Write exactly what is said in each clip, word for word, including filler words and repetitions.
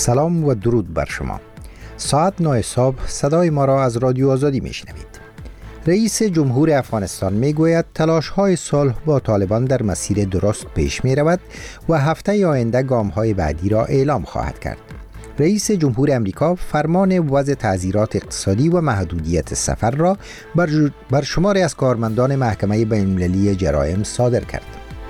سلام و درود بر شما. ساعت نه صبح صدای ما را از رادیو آزادی میشنوید. رئیس جمهور افغانستان میگوید تلاش‌های صلح با طالبان در مسیر درست پیش می رود و هفته آینده گام‌های بعدی را اعلام خواهد کرد. رئیس جمهور امریکا فرمان وضع تعزیرات اقتصادی و محدودیت سفر را بر, بر شماری از کارمندان محکمه بین‌المللی جرایم صادر کرد.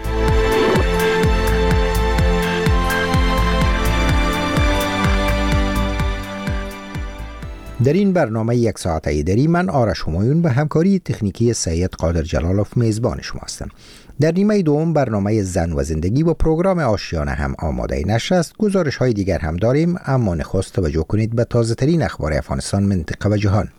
در این برنامه یک ساعته دری من آرش همایون به همکاری تکنیکی سید قادر جلالوف میزبان شما هستم. در نیمه دوم برنامه زن و زندگی و پروگرام آشیانه هم آماده نشر است. گزارش های دیگر هم داریم، اما نخست توجه کنید به تازه ترین اخبار افغانستان، منطقه و جهان.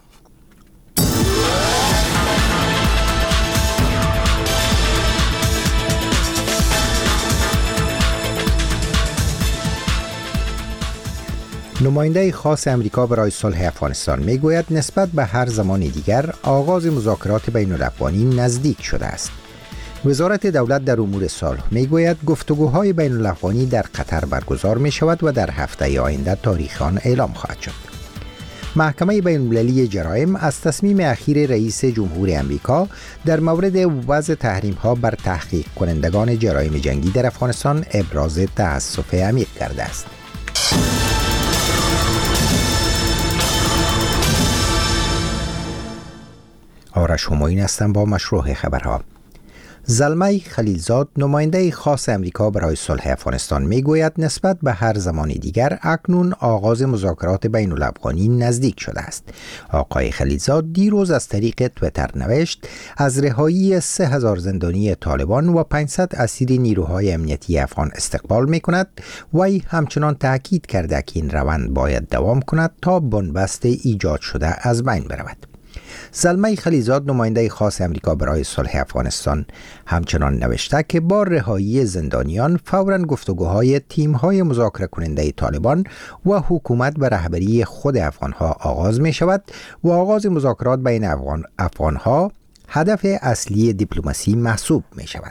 نماینده خاص امریکا برای صلح افغانستان میگوید نسبت به هر زمان دیگر آغاز مذاکرات بین الاقوانی نزدیک شده است. وزارت دولت در امور صلح میگوید گفتگوهای بین الاقوانی در قطر برگزار می شود و در هفته آینده تاریخ آن اعلام خواهد شد. محکمه بین المللی جرایم از تصمیم اخیر رئیس جمهور امریکا در مورد وضع تحریم ها بر تحقیق کنندگان جرایم جنگی در افغانستان ابراز تأسف عمیق کرده است. آرش همایون هستم با مشروع خبرها. زلمه خلیلزاد نماینده خاص امریکا برای صلح افغانستان میگوید نسبت به هر زمان دیگر اکنون آغاز مذاکرات بین الاقوانی نزدیک شده است. آقای خلیلزاد دیروز از طریق تویتر نوشت از رهایی سه هزار زندانی طالبان و پانصد اسیر نیروهای امنیتی افغان استقبال میکند و ای همچنان تاکید کرده که این روند باید دوام کند تا بنبست ایجاد شده از بین برود. زلمه خلیلزاد نماینده خاص امریکا برای صلح افغانستان همچنان نوشته که با رهایی زندانیان فوراً گفتگوهای تیم‌های مذاکره کننده طالبان و حکومت به رهبری خود افغان‌ها آغاز می شود و آغاز مذاکرات بین افغان افغان‌ها هدف اصلی دیپلماسی محسوب می شود.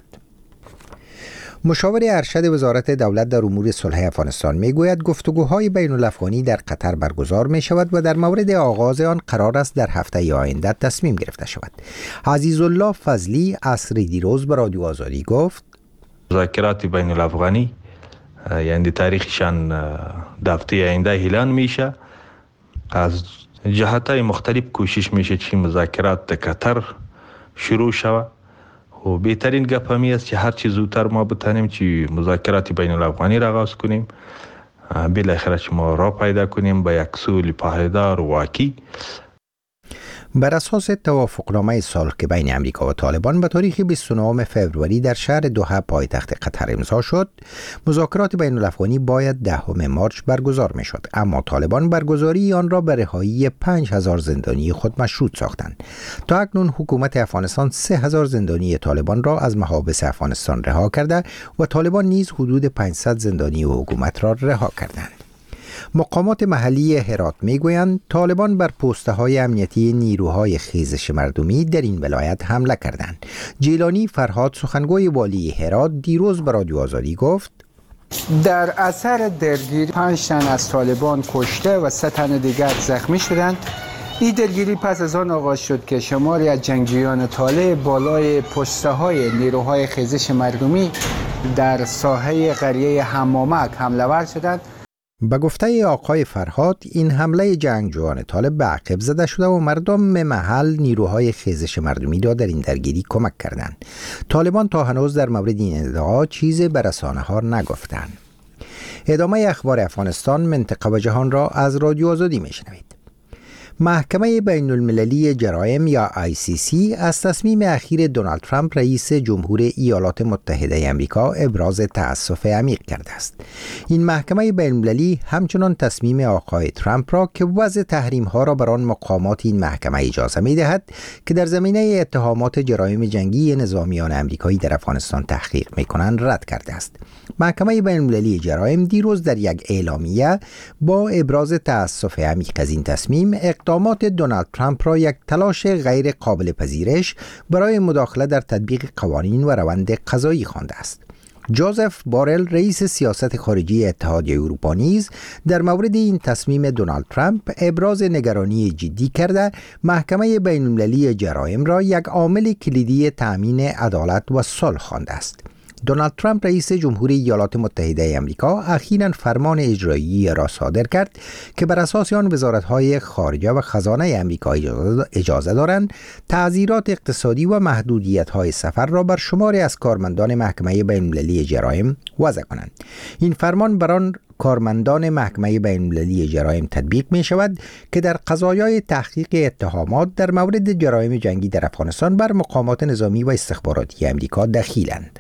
مشاور ارشد وزارت دولت در امور صلح افغانستان میگوید گفتگوهای بین الاقوانی در قطر برگزار می شود و در مورد آغاز آن قرار است در هفته آینده تصمیم گرفته شود. عزیزالله فضلی عصری دیروز به رادیو آزادی گفت مذاکرات بین الاقوانی یعنی تاریخشان در هفته آینده اعلان میشه. از جهت‌های مختلف کوشش میشه که مذاکرات در قطر شروع شود و بهترین گپ همی است که هر چی زودتر ما بتانیم که مذاکرات بین الاقوانی را آغاز کنیم، بالاخره ما را پیدا کنیم به یک صلح پایدار و واقعی. بر اساس توافقنامه صلح که بین امریکا و طالبان به تاریخ بیست و نهم فوریه در شهر دوحه پایتخت قطر امضا شد، مذاکرات بین الاقوانی باید دهم مارس برگزار می شد، اما طالبان برگزاری آن را به رهایی پنج هزار زندانی خود مشروط ساختند. تا اکنون حکومت افغانستان سه هزار زندانی طالبان را از محابس افغانستان رها کرده و طالبان نیز حدود پانصد زندانی و حکومت را رها کردند. مقامات محلی هرات میگویند طالبان بر پوسته های امنیتی نیروهای خیزش مردمی در این ولایت حمله کردند. جیلانی فرهاد سخنگوی والی هرات دیروز به رادیو آزادی گفت در اثر درگیری پنج تن از طالبان کشته و سه تن دیگر زخمی شدند. این درگیری پس از آن آغاز شد که شماری از جنگجویان طالب بالای پوسته های نیروهای خیزش مردمی در ساحه قریه حمامک حمله ور شدند. به گفته آقای فرهاد این حمله جنگجویان طالب به عقب زده شده و مردم محل نیروهای خیزش مردمی را در این درگیری کمک کردند. طالبان تا هنوز در مورد این ادعا چیزی به رسانه‌ها نگفتند. ادامه اخبار افغانستان، منطقه و جهان را از رادیو آزادی میشنوید. محکمه بین المللی جرایم یا آی سی سی از تصمیم اخیر دونالد ترامپ رئیس جمهور ایالات متحده آمریکا ابراز تأسف عمیق کرده است. این محکمه بین المللی همچنان تصمیم آقای ترامپ را که وضع تحریم ها را بر آن مقامات این محکمه اجازه می دهد که در زمینه اتهامات جرایم جنگی نظامیان آمریکایی در افغانستان تحقیق می کنند رد کرده است. محکمه بین المللی جرایم دیروز در یک اعلامیه با ابراز تأسف عمیق از این تصمیم اقدامات دونالد ترامپ را یک تلاش غیر قابل پذیرش برای مداخله در تطبیق قوانین و روند قضایی خوانده است. جوزف بارل رئیس سیاست خارجی اتحادیه اروپا نیز در مورد این تصمیم دونالد ترامپ ابراز نگرانی جدی کرده محکمه بین المللی جرایم را یک عامل کلیدی تأمین عدالت و صلح خوانده است. دونالد ترامپ رئیس جمهوری ایالات متحده آمریکا اخیراً فرمان اجرایی را صادر کرد که بر اساس آن وزارت‌های خارجه و خزانه آمریکا اجازه دارند تعزیرات اقتصادی و محدودیت‌های سفر را بر شماری از کارمندان محکمه بین‌المللی جرایم وضع کنند. این فرمان بر آن کارمندان محکمه بین‌المللی جرایم تطبیق می شود که در قضایای تحقیق اتهامات در مورد جرایم جنگی در افغانستان بر مقامات نظامی و استخباراتی آمریکا دخیلند.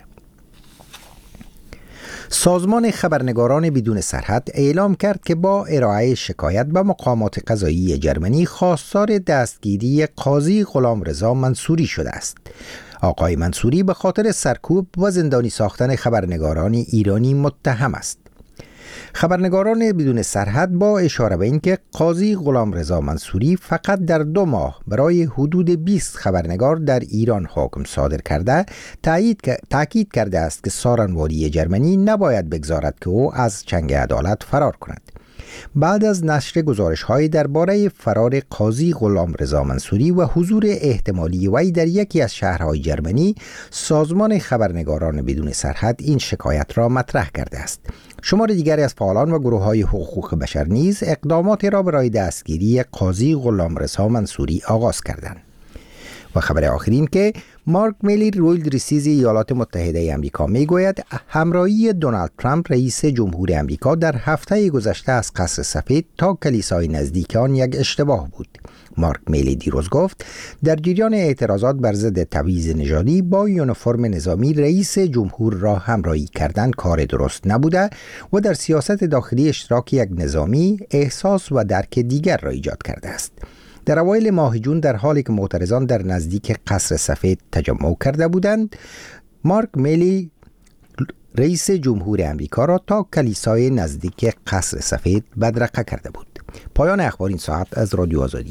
سازمان خبرنگاران بدون سرحد اعلام کرد که با ارائه شکایت به مقامات قضایی جرمنی خواستار دستگیری قاضی غلامرضا منصوری شده است. آقای منصوری به خاطر سرکوب و زندانی ساختن خبرنگاران ایرانی متهم است. خبرنگاران بدون سرحد با اشاره به اینکه قاضی غلامرضا منصوری فقط در دو ماه برای حدود بیست خبرنگار در ایران حکم صادر کرده، تأکید کرده است که سارنوالی جرمنی نباید بگذارد که او از چنگ عدالت فرار کند. بعد از نشر گزارش‌های درباره فرار قاضی غلامرضا منصوری و حضور احتمالی وی در یکی از شهرهای جرمنی، سازمان خبرنگاران بدون سرحد این شکایت را مطرح کرده است. شمار دیگری از فعالان و گروه‌های حقوق بشر نیز اقداماتی را برای دستگیری قاضی غلامرضا منصوری آغاز کردند. و خبر آخرین که مارک میلی رویل رئیس ایالات متحده آمریکا میگوید همراهی دونالد ترامپ رئیس جمهور آمریکا در هفته گذشته از قصر سفید تا کلیسای نزدیک آن یک اشتباه بود. مارک میلی دیروز گفت در جریان اعتراضات بر ضد تبعیض نژادی با یونیفرم نظامی رئیس جمهور را همراهی کردن کار درست نبوده و در سیاست داخلی اشتراک یک نظامی احساس و درک دیگر را ایجاد کرده است. در اوایل ماه جون در حالی که معترضان در نزدیک قصر سفید تجمع کرده بودند، مارک میلی رئیس جمهور آمریکا را تا کلیسای نزدیک قصر سفید بدرقه کرده بود. پایان اخبار این ساعت از رادیو آزادی.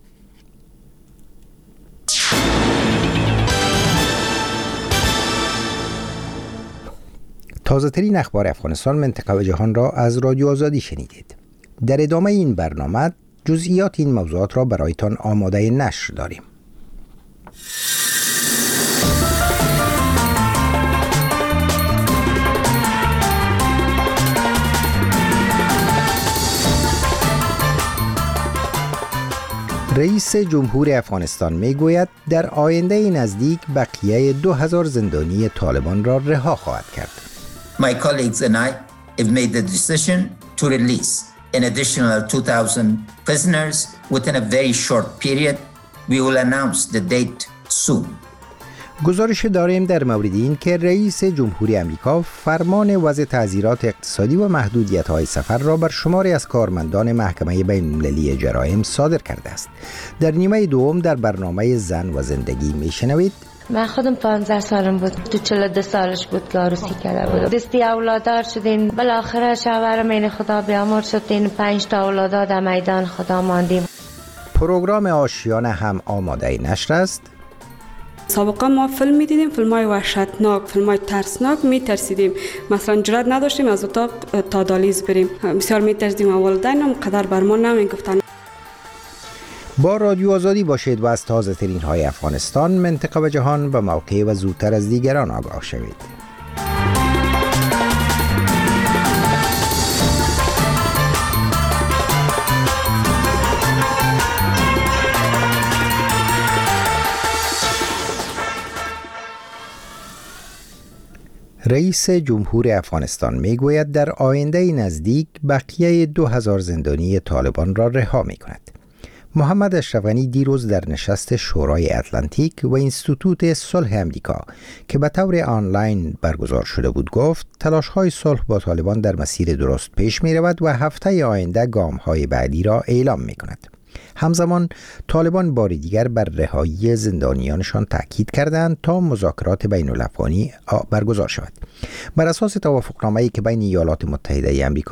تازه ترین اخبار افغانستان، منطقه و جهان را از رادیو آزادی شنیدید. در ادامه این برنامه جزئیات این موضوعات را برایتان آماده نشر داریم. رئیس جمهور افغانستان میگوید در آینده نزدیک بقیه دو هزار زندانی طالبان را رها خواهد کرد. My colleagues and I have made the decision to release an additional two thousand prisoners within a very short period. We will announce the date soon. گزارش داریم در مورد این که رئیس جمهوری آمریکا فرمان وضع تعزیرات اقتصادی و محدودیت‌های سفر را بر شماری از کارمندان محکمه بین‌المللی جرایم صادر کرده است. در نیمه دوم در برنامه زن و زندگی میشنوید من خودم پانزده سالم بود، تو چهل و دو سالش بود که عروسی کرده بود. دستی اولادار شدین، بالاخره شوهرم این خدا بیامرز شد، این پنج تا اولادار در میدان خدا ماندیم. پروگرام آشیانه هم آماده نشر است. سابقا ما فیلم می‌دیدیم، فیلم‌های وحشتناک، فیلم‌های ترسناک، می‌ترسیدیم. مثلا جرئت نداشتیم از اتاق تا دالیز بریم. بسیار می‌ترسیدیم. والدینم قدر بر ما نمی‌گفتن. با رادیو آزادی باشید و از تازه ترین های افغانستان، منطقه و جهان به موقع و زودتر از دیگران آگاه شوید. رئیس جمهور افغانستان میگوید در آینده نزدیک بقیه دو هزار زندانی طالبان را رها می کند. محمد اشرف غنی دیروز در نشست شورای اتلانتیک و اینستیتوت صلح آمریکا که به طور آنلاین برگزار شده بود گفت تلاش‌های صلح با طالبان در مسیر درست پیش می رود و هفته آینده گام‌های بعدی را اعلام می کند. همزمان طالبان بار دیگر بر رهایی زندانیانشان تاکید کردند تا مذاکرات بین الافغانی برگزار شود. بر اساس توافقنامه‌ای که بین ایالات متحده آمریکا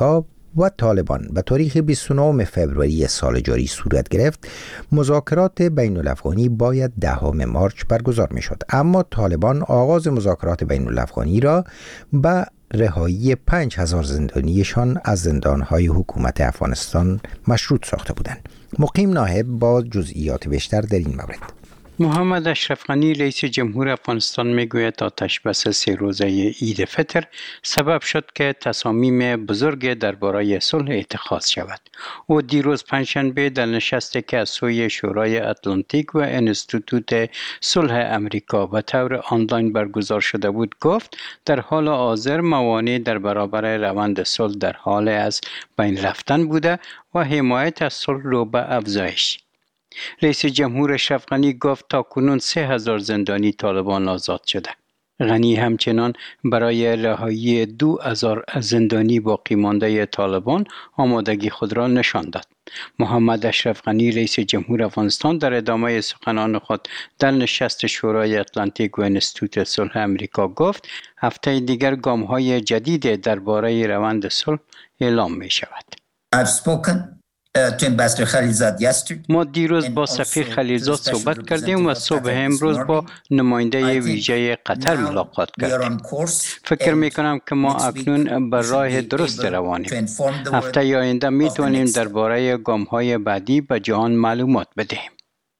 و طالبان به تاریخ بیست و نهم فوریه سال جاری صورت گرفت، مذاکرات بین الافغانی باید دهم مارچ برگزار می شد. اما طالبان آغاز مذاکرات بین الافغانی را به رهایی پنج هزار زندانیشان از زندانهای حکومت افغانستان مشروط ساخته بودند. مقیم ناهب با جزئیات بیشتر در این مورد. محمد اشرف غنی رئیس جمهور افغانستان میگوید آتش بس سه روزه عید فطر سبب شد که تصامیم بزرگ درباره صلح اتخاذ شود. او دیروز پنجشنبه در نشستی که از سوی شورای اتلانتیک و انستیتوت صلح امریکا به طور آنلاین برگزار شده بود گفت در حال حاضر موانع در برابر روند صلح در حال از بین رفتن بوده و حمایت از صلح رو به افزایش. رئیس جمهور اشرف غنی گفت تا کنون سه هزار زندانی طالبان آزاد شده. غنی همچنان برای رهایی دو هزار زندانی باقی مانده طالبان آمادگی خود را نشان داد. محمد اشرف غنی رئیس جمهور افغانستان در ادامه سخنان خود در نشست شورای اتلانتیک و انستیتوت صلح امریکا گفت هفته دیگر گام‌های جدید درباره روند صلح اعلام می شود. I've spoken ما دیروز با سفیر خلیلزاد صحبت کردیم و صبح امروز با نماینده ویژه قطر ملاقات کردیم. فکر می کنم که ما اکنون بر راه درست روانیم. هفته آینده می توانیم درباره گام‌های بعدی به جهان معلومات بدهیم.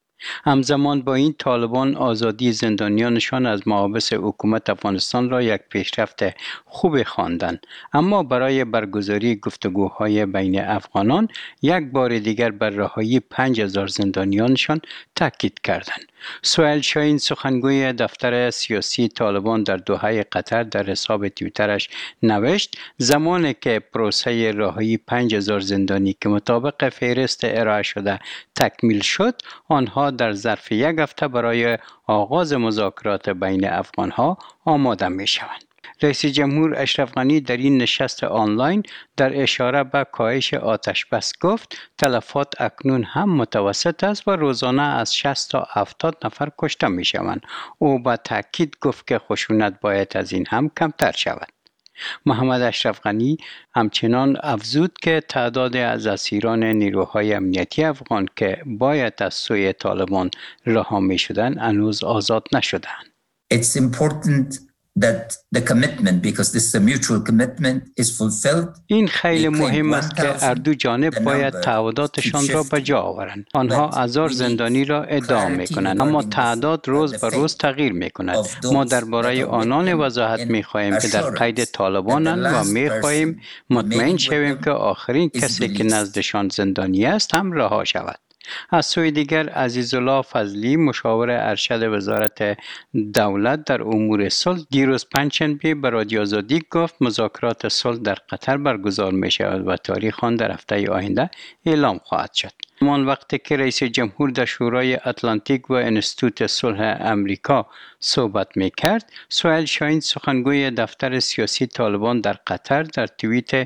همزمان با این طالبان آزادی زندانیانشان از محابس حکومت افغانستان را یک پیشرفت خوب خواندند، اما برای برگزاری گفتگوهای بین افغانان یک بار دیگر بر رهایی پنج هزار زندانیانشان تاکید کردند. سهیل شاهین سخنگوی دفتر سیاسی طالبان در دوحه قطر در حساب توییترش نوشت زمانی که پروسه رهایی پنج هزار زندانی که مطابق فهرست ارائه شده تکمیل شد، آنها در ظرف یک هفته برای آغاز مذاکرات بین افغانها آماده می شوند. رئیس جمهور اشرف غنی در این نشست آنلاین در اشاره به کاهش آتش بس گفت تلفات اکنون هم متوسط است و روزانه از شصت تا هفتاد نفر کشته می شوند. او با تاکید گفت که خشونت باید از این هم کمتر شود. محمد اشرف غنی همچنان افزود که تعداد از اسیران نیروهای امنیتی افغان که باید از سوی طالبان رها می شدند هنوز آزاد نشدند. It's important that the commitment, because this is a mutual commitment, is fulfilled. این خیلی مهم است که هر دو جانب باید تعهداتشان را به جا آورند. آنها هزار زندانی را ادعا می‌کنند، اما تعداد روز به روز تغییر می‌کند. ما درباره آنان وضاحت می‌خواهیم که در قید طالبانند و می‌خواهیم مطمئن شویم که آخرین کسی که نزدشان زندانی است هم رها شود. از سوی دیگر عزیزالله فضلی مشاور ارشد وزارت دولت در امور صلح دیروز پنجشنبه به رادیو آزادی گفت مذاکرات صلح در قطر برگزار می شود و تاریخ آن در هفته آینده اعلام خواهد شد. همان وقتی که رئیس جمهور در شورای اتلانتیک و انستیتوت صلح امریکا صحبت می کرد، سهیل شاهین سخنگوی دفتر سیاسی طالبان در قطر در توییت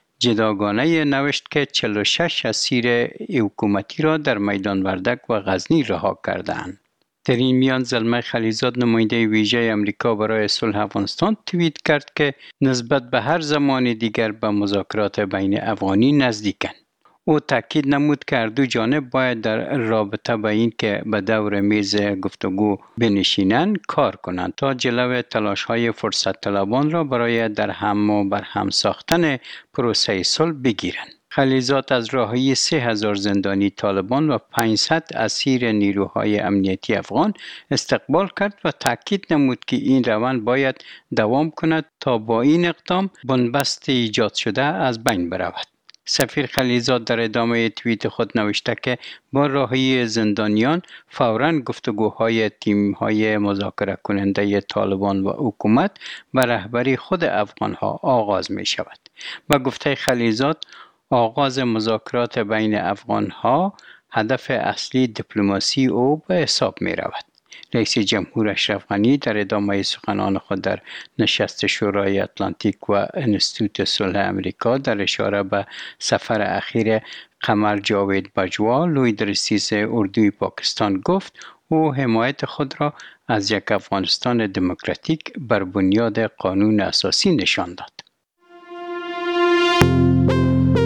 جداگانه نوشت که چهل و شش اسیر حکومتی را در میدان وردک و غزنی رها کردند. در این میان زلمه خلیلزاد نماینده ویژه امریکا برای صلح افغانستان توییت کرد که نسبت به هر زمان دیگر به مذاکرات بین افغانی نزدیکند. او تاکید نمود که هر دو جانب باید در رابطه با این که به دور میز گفتگو بنشینند کار کنند تا جلو تلاش‌های فرصت طلبان را برای در هم و بر هم ساختن پروسه صلح بگیرند. خلیلزاد از رهایی سه هزار زندانی طالبان و پانصد اسیر نیروهای امنیتی افغان استقبال کرد و تاکید نمود که این روند باید دوام کند تا با این اقدام بنبست ایجاد شده از بین برود. سفیر خلیلزاد در ادامه توییت خود نوشته که با رهایی زندانیان فوراً گفتگوهای تیم‌های مذاکره کننده طالبان و حکومت به رهبری خود افغان‌ها آغاز می شود. با گفته خلیلزاد آغاز مذاکرات بین افغان‌ها هدف اصلی دیپلماسی او به حساب می رود. رئیس جمهور اشرف غنی در ادامه سخنان خود در نشست شورای اتلانتیک و انستیتوت صلح امریکا در اشاره به سفر اخیر قمر جاوید باجوا لوی رئیس اردوی پاکستان گفت او حمایت خود را از یک افغانستان دموکراتیک بر بنیاد قانون اساسی نشان داد.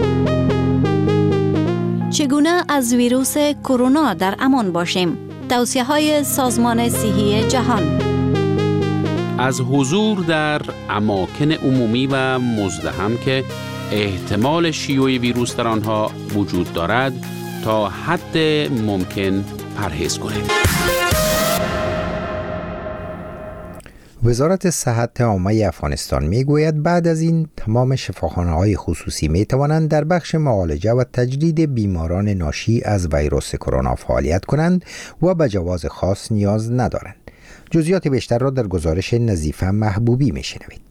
چگونه از ویروس کرونا در امان باشیم؟ توصیه‌های سازمان صحی جهان. از حضور در اماکن عمومی و مزدحم که احتمال شیوع ویروس در آنها وجود دارد تا حد ممکن پرهیز کنید. وزارت صحت عامه افغانستان می گوید بعد از این تمام شفاخانه‌های خصوصی می توانند در بخش معالجه و تجدید بیماران ناشی از ویروس کرونا فعالیت کنند و به جواز خاص نیاز ندارند. جزئیات بیشتر را در گزارش نظیفه محبوبی می شنوید.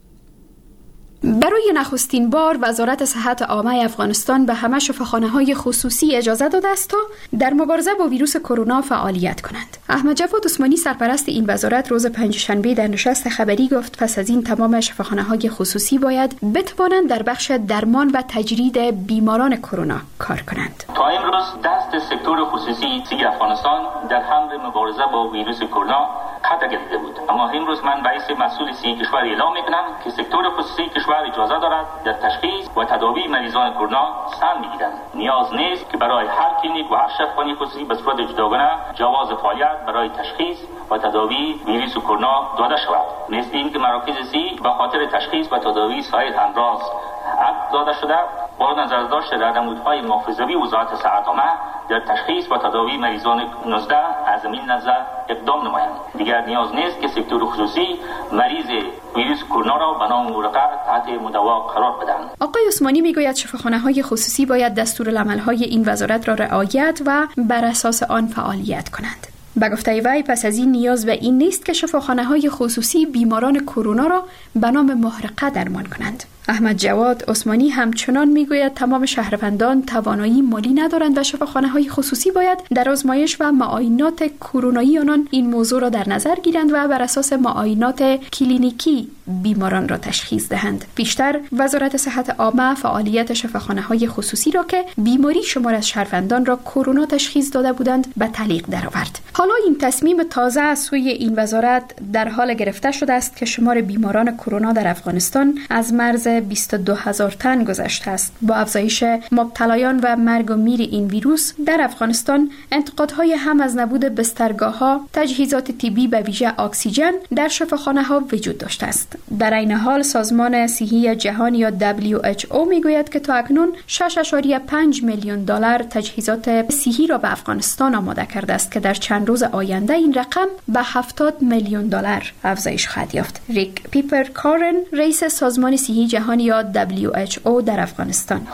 برای نخستین بار وزارت صحت عامه افغانستان به همه شفاخانه‌های خصوصی اجازه داده است تا در مبارزه با ویروس کرونا فعالیت کنند. احمد جواد عثمانی سرپرست این وزارت روز پنجشنبه در نشست خبری گفت پس از این تمام شفاخانه‌های خصوصی باید بتوانند در بخش درمان و تجرید بیماران کرونا کار کنند. تا امروز دست سکتور خصوصی سی افغانستان در حمل مبارزه با ویروس کرونا قطع گرفته بود، اما امروز من رئیس مسئول سی کشور اعلام میکنم که سکتور خصوصی کشور اجازه دارد در تشخیص و تداوی مریضان کرونا سهم بگیرند. نیاز نیست که برای هر کلینیک و هر شفاخانه خصوصی به صورت جداگانه جواز فعالیت برای تشخیص و تداوی ویروس کرونا داده شود. مثل اینکه مراکز سی به خاطر تشخیص و تداوی سایر امراض عقد داده شده، با نظر داشته در نمودهای محافظوی وزارت صحت عامه در تشخیص و تداوی مریضان نوزده از این نظر اقدام نمایند. دیگر نیاز نیست که سکتور خصوصی مریض ویروس کرونا را به نام ورقه تحت مداوا قرار بدهند. آقای عثمانی میگوید شفاخانه‌های خصوصی باید دستورالعمل‌های این وزارت را رعایت و بر اساس آن فعالیت کنند. به گفته وی پس از این نیاز به این نیست که شفاخانه‌های خصوصی بیماران کرونا را به نام محرقه درمان کنند. احمد جواد عثمانی همچنان میگوید تمام شهروندان توانایی مالی ندارند و شفاخانه‌های خصوصی باید در آزمایش و معاینات کرونایی آنان این موضوع را در نظر گیرند و بر اساس معاینات کلینیکی بیماران را تشخیص دهند. بیشتر وزارت صحت عامه فعالیت شفاخانه‌های خصوصی را که بیماری شمار از شهروندان را کرونا تشخیص داده بودند به تعلیق درآورد. حالا این تصمیم تازه از سوی این وزارت در حال گرفته شده است که شمار بیماران کرونا در افغانستان از مرز بیست و دو هزار تن گذشته است. با افزایش مبتلایان و مرگ و میر این ویروس در افغانستان انتقادهای هم از نبود بسترگاه‌ها، تجهیزات طبی به ویژه اکسیژن در شفاخانه‌ها وجود داشته است. در این حال سازمان صحی جهان یا دبلیو اچ او میگوید که تا اکنون شش و پنج میلیون دلار تجهیزات صحی را به افغانستان آماده کرده است که در چند روز آینده این رقم به هفتاد میلیون دلار افزایش خواهد یافت. ریک پیپر کارن رئیس سازمان صحی جهان یا دبلیو اچ او در افغانستان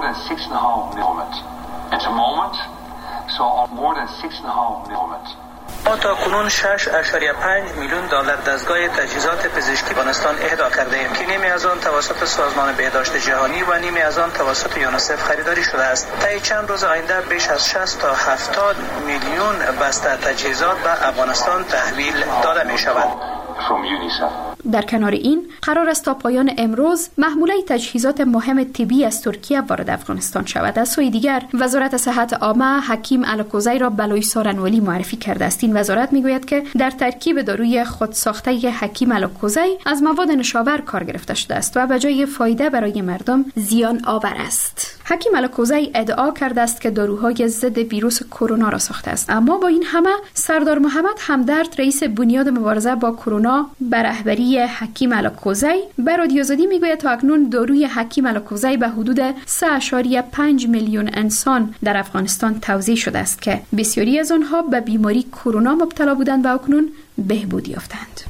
ما تا کنون شش و پنج میلیون دلار دستگاه تجهیزات پزشکی افغانستان اهدا کرده ایم که نیمی از آن توسط سازمان بهداشت جهانی و نیمی از آن توسط یونیسف خریداری شده است. طی چند روز آینده بیش از شصت تا هفتاد میلیون بسته تجهیزات به افغانستان تحویل داده می شود. در کنار این قرار است تا پایان امروز محموله تجهیزات مهم طبی از ترکیه وارد افغانستان شود. از سوی دیگر وزارت صحت عامه حکیم الکوزی را بلوی سارنوالی معرفی کرده است. این وزارت میگوید که در ترکیب داروی خودساخته حکیم الکوزی از مواد نشاور کار گرفته شده است و به جای فایده برای مردم زیان آور است. حکیم الکوزی ادعا کرده است که داروهای ضد ویروس کرونا را ساخته است، اما با این همه سردار محمد همدرد رئیس بنیاد مبارزه با کرونا به رهبری حکیم الکوزی به رادیو آزادی میگوید تا اکنون داروی حکیم الکوزی به حدود سه و پنج میلیون انسان در افغانستان توزیع شده است که بسیاری از آنها به بیماری کرونا مبتلا بودند و اکنون بهبود یافتند.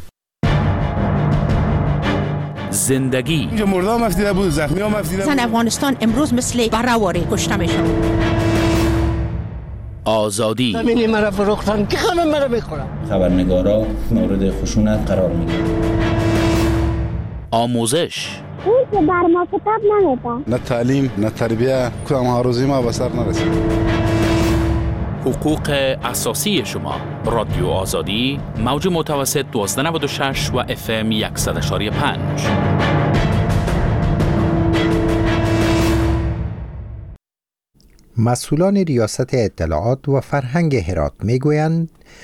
زندگی اینجا مرده هم افتیده بود، زخمی هم افتیده بود. زن افغانستان امروز مثل برهواری کشته میشن. آزادی زمینی مرا فروختن که خانم مرا بخورم. خبرنگارا مورد خشونت قرار میگیرن. آموزش اون که بر ما کتاب نمیدن. نه تعلیم نه تربیه، کدام ها روزی ما به سر نرسید. حقوق اساسی شما. رادیو آزادی موج متوسط دوازده نود و شش و اف ام صد و پنج. مسئولان ریاست اطلاعات و فرهنگ هرات میگویند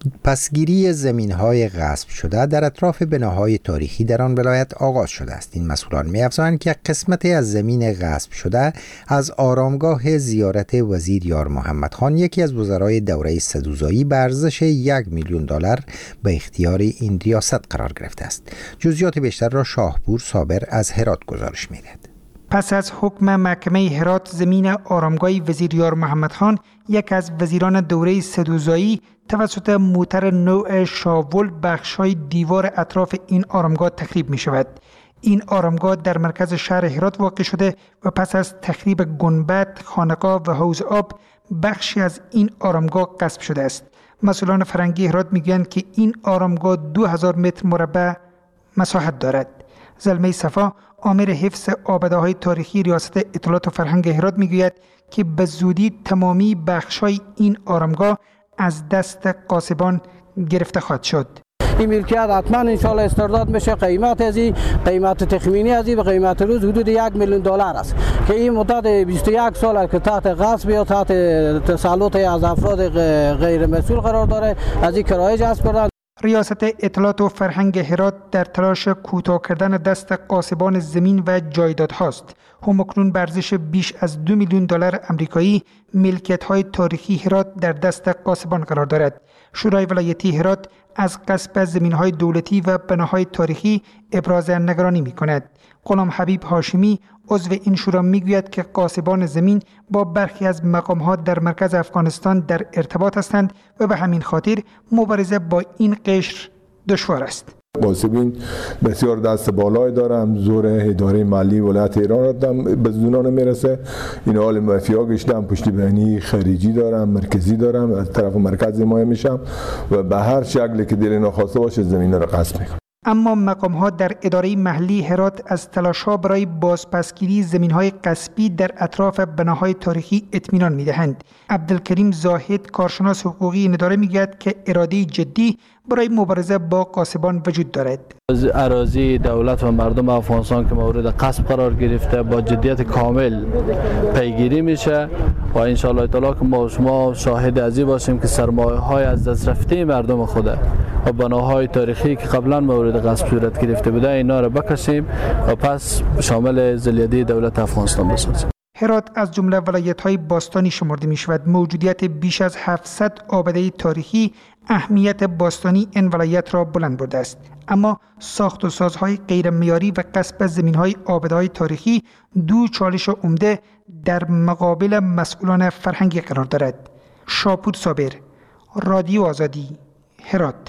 پسگیری زمین‌های غصب شده در اطراف بناهای تاریخی در آن ولایت آغاز شده است. این مسئولان می‌افزایند که قسمتی از زمین غصب شده از آرامگاه زیارت وزیر یار محمد خان، یکی از وزرای دوره سدوزایی، به ارزش یک میلیون دلار به اختیار این ریاست قرار گرفته است. جزئیات بیشتر را شاهپور صابر از هرات گزارش می‌دهد. پس از حکم محکمه هرات، زمین آرامگاه وزیر یار محمد خان، یک از وزیران دوره سدوزایی، توسط موتر نوع شاول بخش‌های دیوار اطراف این آرامگاه تخریب می شود. این آرامگاه در مرکز شهر هرات واقع شده و پس از تخریب گنبد، خانقاه و حوض آب، بخشی از این آرامگاه غصب شده است. مسئولان فرهنگی هرات میگویند که این آرامگاه دو هزار متر مربع مساحت دارد. زلمه صفا، آمر حفظ آباده‌های تاریخی ریاست اطلاعات و فرهنگ هرات میگوید که به زودی تمامی بخش‌های این آرامگاه از دست غاصبان گرفته خواهد شد. این ملکیت حتما انشالله استرداد میشه. قیمت از این قیمت تخمینی از این به قیمت روز حدود یک میلیون دلار است که این مدت بیست و یک سال است که تحت غصب یا تحت تسلط از افراد غیر مسئول قرار داره. از این کرایه جذب کردن. ریاست اطلاعات و فرهنگ هرات در تلاش کوتاه کردن دست غاصبان زمین و جایداد هاست. همکنون به ارزش بیش از دو میلیون دلار آمریکایی ملکیت‌های تاریخی هرات در دست غاصبان قرار دارد. شورای ولایتی هرات از غصب زمین‌های دولتی و بناهای تاریخی ابراز نگرانی می‌کند. غلام حبیب هاشمی، عضو این شورا، میگوید که غاصبان زمین با برخی از مقام‌ها در مرکز افغانستان در ارتباط هستند و به همین خاطر مبارزه با این قشر دشوار است. غاصبین بسیار دست بالای دارم، زور اداره مالی ولایت ایران هم به زونان میرسه. این حال مافیا گشتم، پشتیبانی خارجی دارم، مرکزی دارم، از طرف مرکز حمایت میشم و به هر شکلی که دل ناخواسته باشه زمین را غصب میکنم. اما مقام‌ها در اداره محلی هرات از تلاش‌ها برای بازپسگیری زمین‌های غصبی در اطراف بناهای تاریخی اطمینان می‌دهند. عبدالکریم زاهد، کارشناس حقوقی این اداره، می‌گوید که اراده جدی برای مبارزه با غاصبان وجود دارد. از اراضی دولت و مردم افغانستان که مورد غصب قرار گرفته با جدیت کامل پیگیری میشه و ان شاء الله تعالی که ما شما شاهد ازی باشیم که سرمایه‌های از دست رفته مردم خود و بناهای تاریخی که قبلا مورد غصب صورت گرفته بوده اینا را بکشیم و پس شامل ذلیعه دولت افغانستان بسازیم. هرات از جمله ولایت‌های باستانی شمرده می‌شود. موجودیت بیش از هفتصد آباده تاریخی اهمیت باستانی این ولایت را بلند برده است. اما ساخت و سازهای غیر معیاری و غصب زمین‌های آباده‌های تاریخی دو چالش عمده در مقابل مسئولان فرهنگی قرار دارد. شاپور صابر، رادیو آزادی، هرات.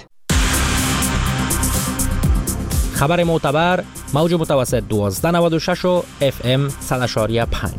خبر معتبر، موج متوسط دوازده نود و شش و اف ام صد و شش و پنج.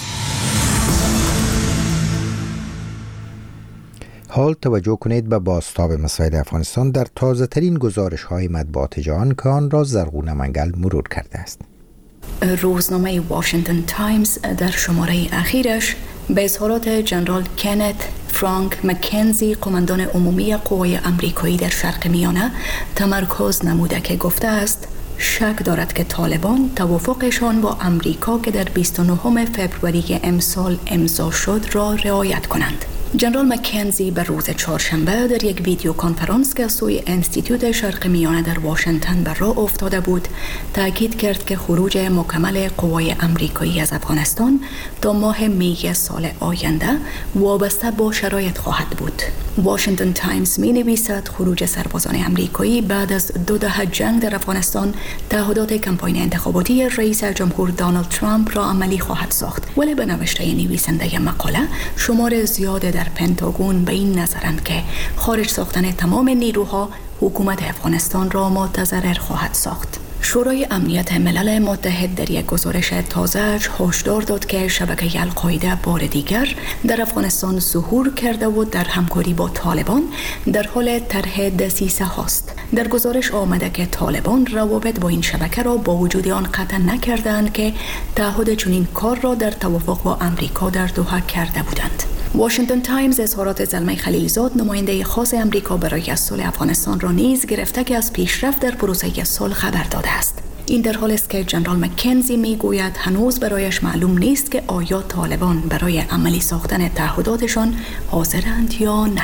حال توجه کنید به بازتاب مسائل افغانستان در تازه ترین گزارش های مطبوعات جهان که آن را زرغون منگل مرور کرده است. روزنامه واشنگتن تایمز در شماره اخیرش به اظهارات جنرال کنت فرانک مکنزی، قماندان عمومی قوای آمریکایی در شرق میانه، تمرکز نموده که گفته است شک دارد که طالبان توافقشان با آمریکا که در بیست و نهم فوریه امسال امضا شد را رعایت کنند. جنرال مکنزی به روز چهارشنبه در یک ویدیو کنفرانس که از سوی انستیتوت شرق میانه در واشنگتن بر راه افتاده بود، تاکید کرد که خروج مکمل قوای آمریکایی از افغانستان تا ماه می سال آینده وابسته با شرایط خواهد بود. واشنگتن تایمز می نویسد خروج سربازان آمریکایی بعد از دو دهه جنگ در افغانستان تعهدات کمپاین انتخاباتی رئیس جمهور دونالد ترامپ را عملی خواهد ساخت. ولی به نوشته نویسنده مقاله، شمار زیاد در پنتاگون به این نظرند که خارج ساختن تمام نیروها حکومت افغانستان را متضرر خواهد ساخت. شورای امنیت ملل متحد در یک گزارش تازه‌اش هشدار داد که شبکه القاعده بار دیگر در افغانستان ظهور کرده و در همکاری با طالبان در حال طرح دسیسه هاست. در گزارش آمده که طالبان روابط با این شبکه را با وجود آن قطع نکردند که تعهد چنین کار را در توافق با آمریکا در دوحه کرده بودند. واشنگتن تایمز اظهارات زلمه خلیلزاد، نماینده خاص آمریکا برای صلح افغانستان را نیز گرفته که از پیشرفت در پروسه صلح خبر داده است. این در حالی است که جنرال مکنزی میگوید هنوز برایش معلوم نیست که آیا طالبان برای عملی ساختن تعهداتشان حاضرند یا نه.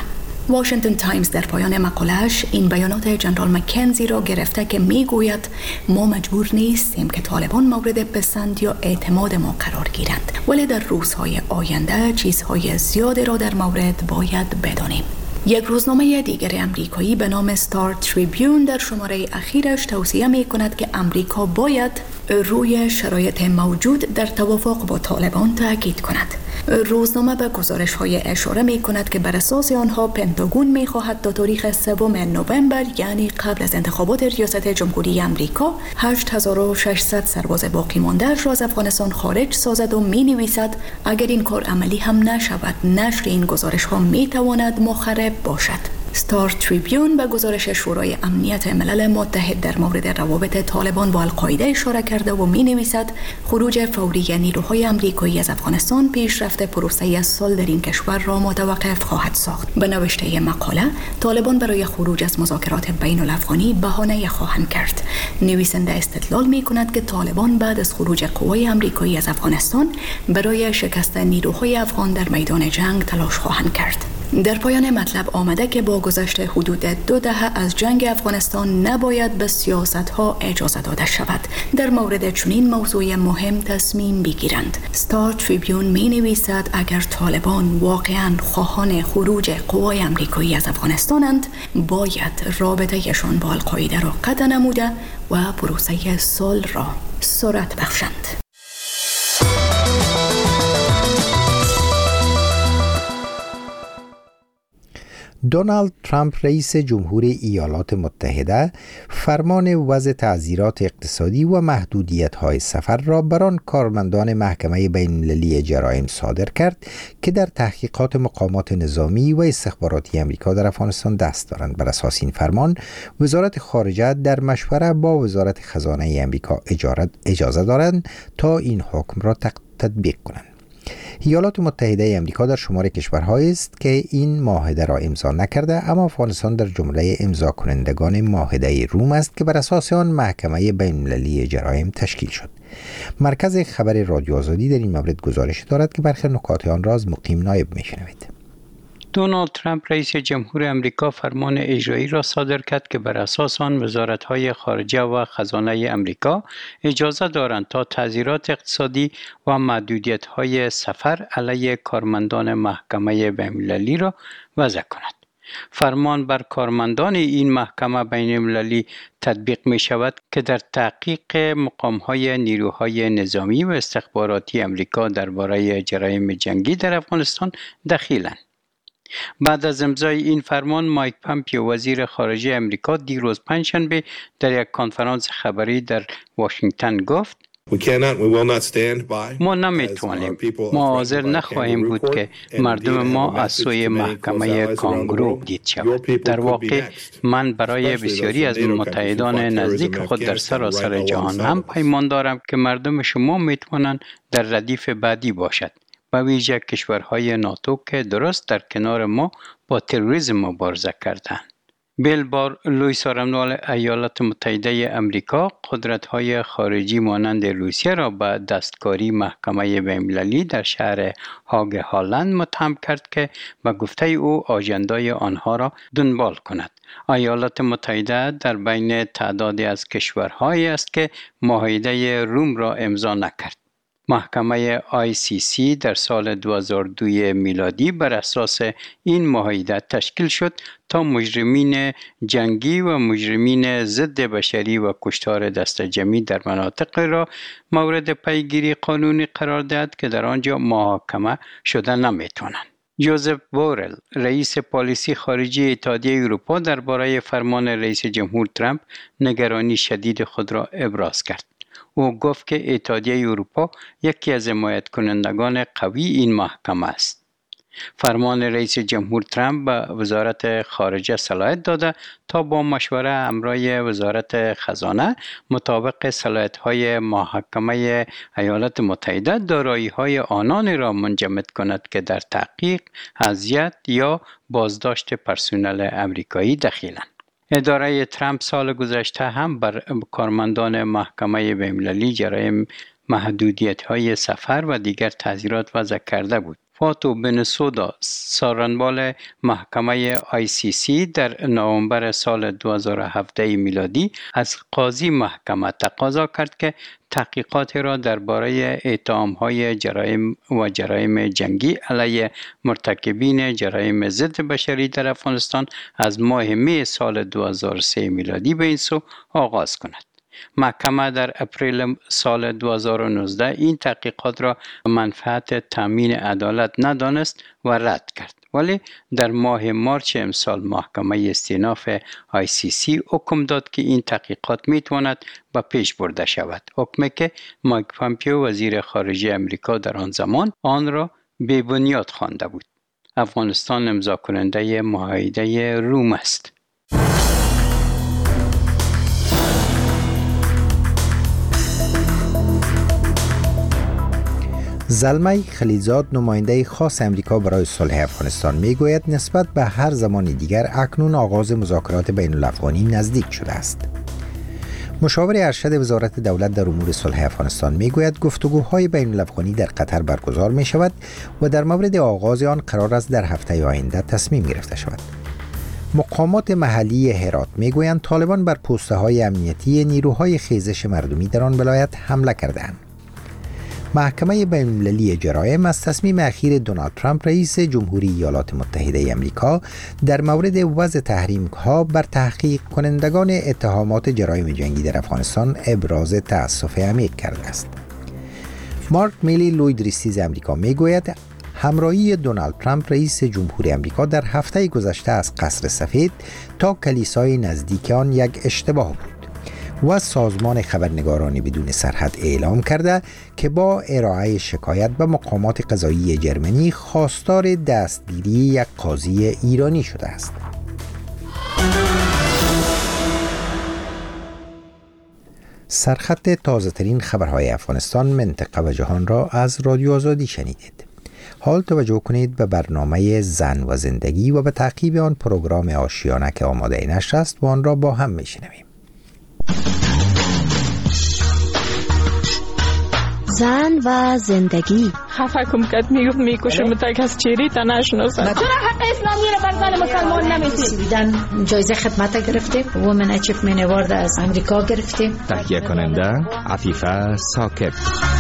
واشنگتن تایمز در پایان مقاله‌اش این بیانات جنرال مکنزی را گرفته که میگوید ما مجبور نیستیم که طالبان مورد پسند یا اعتماد ما قرار گیرند، ولی در روزهای آینده چیزهای زیادی را در مورد باید بدانیم. یک روزنامه دیگر امریکایی به نام ستار تریبیون در شماره اخیرش توصیه می کند که امریکا باید روی شرایط موجود در توافق با طالبان تاکید کند. روزنامه به گزارش های اشاره می کند که بر اساس آنها پنتاگون می خواهد تا تاریخ سوم نوامبر، یعنی قبل از انتخابات ریاست جمهوری امریکا، هشت هزار و ششصد سرباز باقی مانده را از افغانستان خارج سازد و می نویسد اگر این کار عملی هم نشود، نشر این گزارش ها می تواند مخرب باشد. ستار تریبیون به گزارش شورای امنیت ملل متحد در مورد روابط طالبان با القاعده اشاره کرده و می نویسد خروج فوری نیروهای امریکایی از افغانستان پیشرفت پروسه صلح در این کشور را متوقف خواهد ساخت. به نوشته مقاله، طالبان برای خروج از مذاکرات بین الافغانی بهانه خواهند کرد. نویسنده استدلال می کند که طالبان بعد از خروج قوای امریکایی از افغانستان برای شکست نیروهای افغان در میدان جنگ تلاش خواهند کرد. در پایان مطلب آمده که با گذشت حدود دو دهه از جنگ افغانستان نباید به سیاست‌ها اجازه داده شود در مورد چنین موضوع مهم تصمیم بگیرند. ستار تریبیون می نویسد اگر طالبان واقعاً خواهان خروج قوای امریکایی از افغانستانند، باید رابطه‌شان با القاعده را قطع نموده و پروسه صلح را سرعت بخشند. دونالد ترامپ رئیس جمهوری ایالات متحده فرمان وضع تعزیرات اقتصادی و محدودیت‌های سفر را بر آن کارمندان محکمه بین‌المللی جرایم صادر کرد که در تحقیقات مقامات نظامی و استخباراتی آمریکا در افغانستان دست دارند. بر اساس این فرمان، وزارت خارجه در مشوره با وزارت خزانه آمریکا اجازه دارند تا این حکم را تطبیق کنند. ایالات متحده آمریکا در شمار کشورهایی است که این معاهده را امضا نکرده، اما افغانستان در جمله امضا کنندگان معاهده روم است که بر اساس آن محکمه بین‌المللی جرایم تشکیل شد. مرکز خبر رادیو آزادی در این مورد گزارش دارد که برخی نکات آن را از مقیم نایب میشنوید. دونالد ترامپ رئیس جمهور امریکا فرمان اجرایی را صادر کرد که بر اساس آن وزارت‌های خارجه و خزانه امریکا اجازه دارند تا تعزیرات اقتصادی و محدودیت‌های سفر علیه کارمندان محکمه بین‌المللی را وضع کند. فرمان بر کارمندان این محکمه بین‌المللی تطبیق می شود که در تحقیق مقام‌های نیروهای نظامی و استخباراتی امریکا درباره جرایم جنگی در افغانستان دخیلند. بعد از امضای این فرمان، مایک پامپیو وزیر خارجه امریکا دیروز پنجشنبه در یک کنفرانس خبری در واشنگتن گفت: ما نمیتوانیم، ما حاضر نخواهیم بود که مردم ما از سوی محکمه کانگرو دید شود. در واقع من برای بسیاری از متحدان نزدیک خود در سراسر جهان هم پیمان دارم که مردم شما میتوانند در ردیف بعدی باشد، به ویژه کشورهای ناتو که درست در کنار ما با تروریسم مبارزه کردند. بیلبار لوئیس آرمنوال ایالات متحده امریکا قدرت‌های خارجی مانند روسیه را به دستکاری محکمه بین‌المللی در شهر هاگ هالند متهم کرد که به گفته او آژندای آنها را دنبال کند. ایالات متحده در بین تعدادی از کشورهایی است که معاهده روم را امضا نکرد. محکمه آی سی سی در سال دو هزار و دو میلادی بر اساس این معاهده تشکیل شد تا مجرمین جنگی و مجرمین ضد بشری و کشتار دست جمعی در مناطق را مورد پیگیری قانونی قرار دهد که در آنجا محاکمه شده نمیتوانند. جوزف بورل رئیس پالیسی خارجی اتحادیه اروپا درباره فرمان رئیس جمهور ترامپ نگرانی شدید خود را ابراز کرد. او گفت که اتحادیه اروپا یکی از حمایت کنندگان قوی این محکمه است. فرمان رئیس جمهور ترامپ به وزارت خارجه صلاحیت داده تا با مشوره همراه وزارت خزانه مطابق صلاحیت‌های محکمه ایالات متحده دارایی‌های آنان را منجمد کند که در تحقیق، اذیت یا بازداشت پرسنل امریکایی دخیلند. اداره ترامپ سال گذشته هم بر کارمندان محکمه بین‌المللی جرایم محدودیت‌های سفر و دیگر تعزیرات وضع کرده بود. فاتو بنسودا سارنبال محکمه آی سی سی در نوامبر سال دو هزار و هفده میلادی از قاضی محکمه تقاضا کرد که تحقیقات را درباره اتهام‌های جرایم و جرایم جنگی علیه مرتکبین جرایم ضد بشری در افغانستان از ماه می سال دو هزار و سه میلادی به این سو آغاز کند. محکمه در اپریل سال دو هزار و نوزده این تحقیقات را منفعت تامین عدالت ندانست و رد کرد. ولی در ماه مارچ امسال محکمه استیناف آی سی سی حکم داد که این تحقیقات میتواند به پیش برده شود. حکمی که مایک پامپیو وزیر خارجه امریکا در آن زمان آن را بی بنیاد خوانده بود. افغانستان امضا کننده معاهده روم است. زلمه خلیلزاد نماینده خاص امریکا برای صلح افغانستان میگوید نسبت به هر زمان دیگر اکنون آغاز مذاکرات بین الافغانی نزدیک شده است. مشاور ارشد وزارت دولت در امور صلح افغانستان میگوید گفتگوهای بین الافغانی در قطر برگزار می شود و در مورد آغاز آن قرار است در هفته آینده تصمیم گرفته شود. مقامات محلی هرات میگویند طالبان بر پوسته های امنیتی نیروهای خیزش مردمی در آن ولایت حمله کردند. محکمه بین‌المللی جرایم از تصمیم اخیر دونالد ترامپ رئیس جمهوری ایالات متحده آمریکا در مورد وضع تحریم‌ها بر تحقیق کنندگان اتهامات جرایم جنگی در افغانستان ابراز تأسف عمیق کرده است. مارک میلی لوید ریستیز آمریکا میگوید همراهی دونالد ترامپ رئیس جمهوری آمریکا در هفته گذشته از قصر سفید تا کلیسای نزدیک آن یک اشتباه بود و سازمان خبرنگاران بدون سرحد اعلام کرده که با ارائه شکایت به مقامات قضایی جرمنی خواستار دستگیری یک قاضی ایرانی شده است. سرخط تازه ترین خبرهای افغانستان، منطقه و جهان را از رادیو آزادی شنیدید. حال توجه کنید به برنامه زن و زندگی و به تعقیب آن پروگرام آشیانه که آماده نشر است و آن را با هم میشنویم. زن و زندگی. خفه کم کت میگفت میکشم تا کس چیری تا نشناسد. چرا حق اسلامی را بر زن مسلمان نمیدید؟ سویدن جایزه خدمت گرفتیم، وومن اچیومنت اوارد از امریکا گرفتیم. تهیه کننده عفیفه ساکت.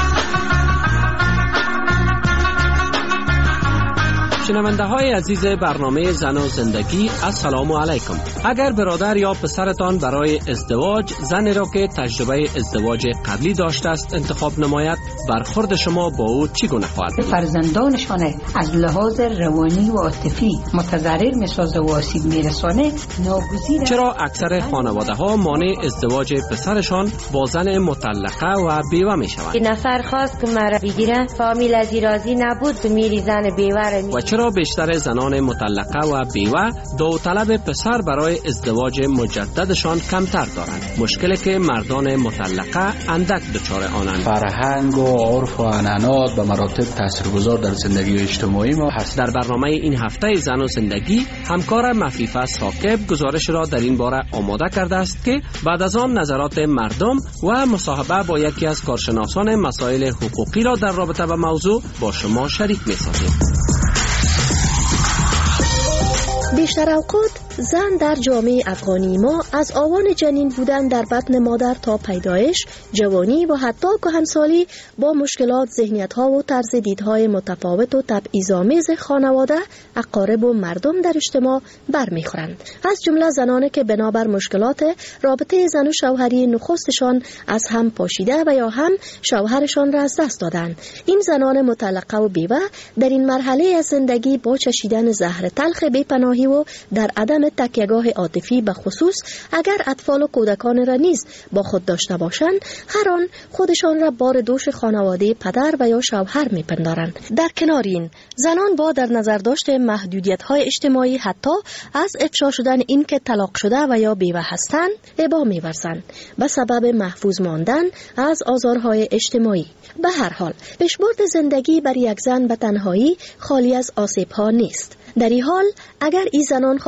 شنونده های عزیز برنامه زن و زندگی، السلام علیکم. اگر برادر یا پسرتان برای ازدواج زنی را که تجربه ازدواج قبلی داشته است انتخاب نماید، برخورد شما با او چگونه خواهد بود؟ فرزندانشان از لحاظ روانی و عاطفی متضرر می‌سازه و آسیب می‌رسانه، ناگزیر. چرا اکثر خانواده ها مانع ازدواج پسرشان با زن مطلقه و بیوه می‌شوند؟ این نفر خواست که مرا بگیره، فامیل از راضی نبود، میری زن بیوه را. و چرا بیشتر زنان مطلقه و بیوه داوطلب پسر برای ازدواج مجددشان کمتر دارند؟ مشکلی که مردان مطلقه اندک دچار آنند. فرهنگ و عرف و عنعنات به مراتب تاثیرگذار در زندگی اجتماعی ما هست. در برنامه این هفته زن و زندگی همکار مفیفه ثاقب گزارش را در این باره آماده کرده است که بعد از آن نظرات مردم و مصاحبه با یکی از کارشناسان مسائل حقوقی را در رابطه با موضوع با شما شریک می‌سازیم. بیشتر اوقات زن در جامعه افغانی ما از آوان جنین بودن در بطن مادر تا پیدایش، جوانی و حتی کهنسالی با مشکلات، ذهنیت‌ها و طرز دیدهای متفاوت و تبعیض‌آمیز خانواده، اقارب و مردم در اجتماع برمیخورند. از جمله زنانی که بنابر مشکلات رابطه زن و شوهری نخستشان از هم پاشیده و یا هم شوهرشان را از دست دادند. این زنان مطلقه و بیوه در این مرحله از زندگی با چشیدن زهر تلخ بی‌پناهی و در عدم تکیهگاه عاطفی به خصوص اگر اطفال و کودکان را نیز با خود داشته باشند، هر آن خودشان را بار دوش خانواده پدر و یا شوهر میپندارند. در کنار این زنان با در نظر داشته محدودیت‌های اجتماعی حتی از افشا شدن این که طلاق شده و یا بیوه هستند ابا می‌ورزند به سبب محفوظ ماندن از آزارهای اجتماعی. به هر حال پیشبرد زندگی بر یک زن به تنهایی خالی از آسیب‌ها نیست. در این حال اگر این زنان خواهان ازدواج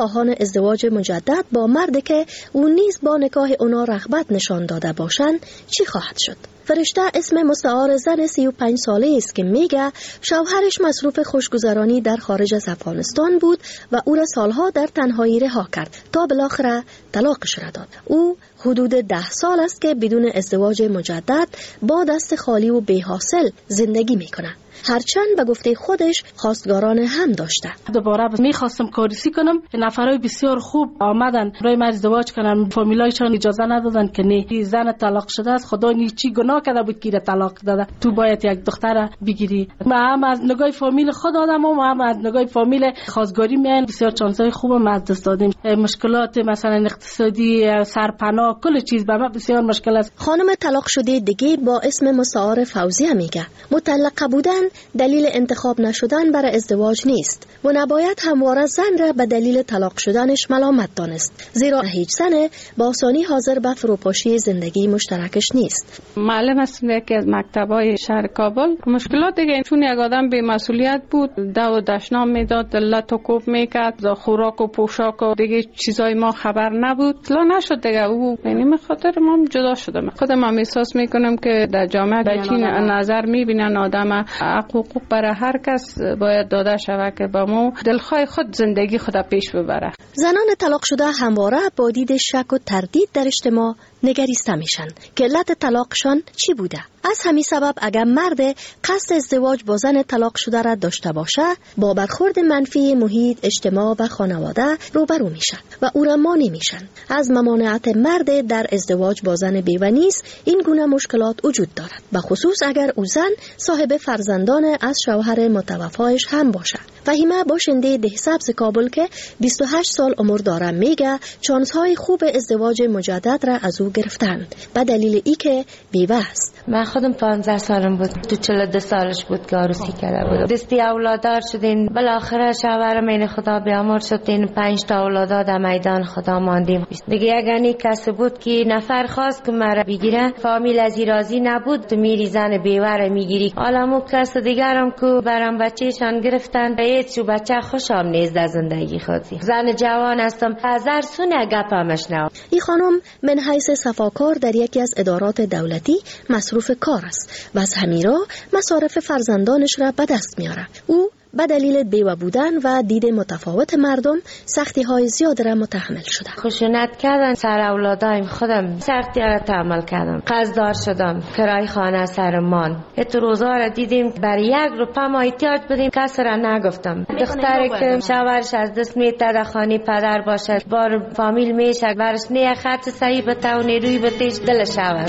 ازدواج مجدد با مردی که او نیز با نکاح اونا رغبت نشان داده باشند چی خواهد شد؟ فرشته اسم مستعار زن سی و پنج ساله است که میگه شوهرش مصروف خوشگذرانی در خارج از افغانستان بود و او را سالها در تنهایی رها کرد تا بالاخره طلاقش را داد. او حدود ده سال است که بدون ازدواج مجدد با دست خالی و بی حاصل زندگی میکنه. هرچند به گفته خودش خواستگاران هم داشته. دوباره میخواستم کارسی کنم، نفرای بسیار خوب آمدن برای من ازدواج کنن، فامیلایشان اجازه ندادن که نه، زن طلاق شده است، خدا نی چی گناه کرده بود که طلاق داده، تو باید یک دختر بگیری. ما هم از نگاه فامیل خود آدم و هم از نگاه فامیل خواستگاری میان بسیار چانسای خوب ما از دست دادیم. مشکلات مثلا اقتصادی، سرپناه، کل چیز به ما بسیار مشکل است. خانم طلاق شده دیگه با اسم مستعار فوزیه میگه مطلقه بودن دلیل انتخاب نشدن برای ازدواج نیست و نباید همواره زن را به دلیل طلاق شدنش ملامت دانست، زیرا هیچ زن با آسانی حاضر به فروپاشی زندگی مشترکش نیست. معلم هستم یکی از مکتبای شهر کابل. مشکلات دیگه چون یک آدم بی مسئولیت بود، دو و دشنام میداد، دلت و کوب میکرد، خوراک و پوشاک و دیگه چیزای ما خبر نبود، لا نشد دیگه. او یعنی به خاطر ما جدا شدم. خودم هم احساس میکنم که در جامعه به چین نظر میبینن آدم حقوق برای هر کس باید داده شود که با ما دلخواه خود زندگی خود پیش ببره. زنان طلاق شده همواره با دید شک و تردید در اجتماع نگریسته میشن که علت طلاقشان چی بوده. از همین سبب اگر مرد قصد ازدواج با زن طلاق شده را داشته باشه، با برخورد منفی محیط، اجتماع و خانواده روبرو میشه و او را مانع میشن. از ممانعت مرد در ازدواج با زن بیوه نیز این گونه مشکلات وجود دارد، به خصوص اگر او زن صاحب فرزندان از شوهر متوفایش هم باشه. فهیمه باشنده دهسبز کابل که بیست و هشت سال عمر داره میگه چانس های خوب ازدواج مجدد را از او گرفتند به دلیل ای که بیوه است. من خودم پانزده سالم بود، تو چهل و دو سالش بود که عروسی کرده بود. دستی اولادار شدین، بالاخره شوهرم این خدا بیامر شد، این پنج تا اولادار در میدان خدا ماندیم. دیگه یگانی کسی بود که نفر خواست که مرا بگیره، فامیل از راضی نبود، تو میری زن بیوه را میگیری. حالا مو کس دیگرم که برام بچه‌شان گرفتن، هیچ و بچه خوشم نیست در زندگی خودی. زن جوان هستم، هزار سونه گپمش نو. این خانم من حیث صفاکار در یکی از ادارات دولتی مصروف کار است و از همین راه مصارف فرزندانش را به دست میاره. او به دلیل بیوه بودن و دید متفاوت مردم سختی های زیاد را متحمل شده. خشونت کردن سر اولادایم، خودم سختی را تحمل کردم. قرضدار شدم، کرای خانه سرمان. ات روزا را دیدیم برای یک روپا ما احتیاج بدیم، کس را نگفتم. دختری که شوهرش از دست میته در خانه پدر باشد، بار فامیل میشه، برش نه خط صحیح بتاونه روی بتیش دل شود.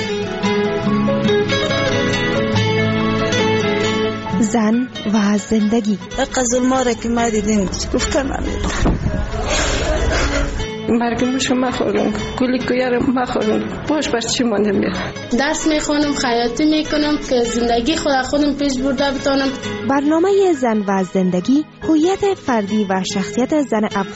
زن و زندگی. قزل ماره که ما دیدیم گفتم مرگمشو مخورم، گلی کویارم مخورم، باش بر چی مانده میره. درس میخونم، خیاطی میکنم که زندگی خود خودم پیش برده بتانم. برنامه زن و زندگی هویت فردی و شخصیت زن افغان